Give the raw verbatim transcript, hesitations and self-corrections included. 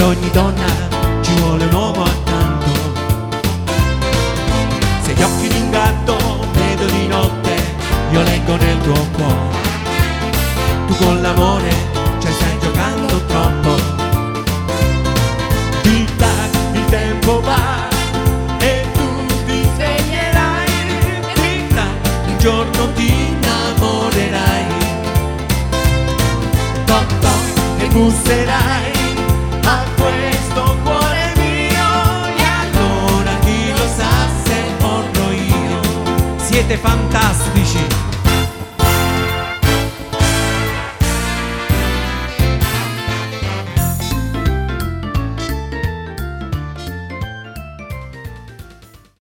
ogni donna ci vuole un uomo accanto. Se gli occhi di un gatto vedo di notte, io leggo nel tuo cuore. Tu con l'amore ci stai giocando troppo. Tic tac, il tempo va e tu ti sveglerai. Tic tac, un giorno ti innamorerai. Toc toc, e busserai a questo cuore mio, e allora chi lo sa se morrò io. Siete fantastici,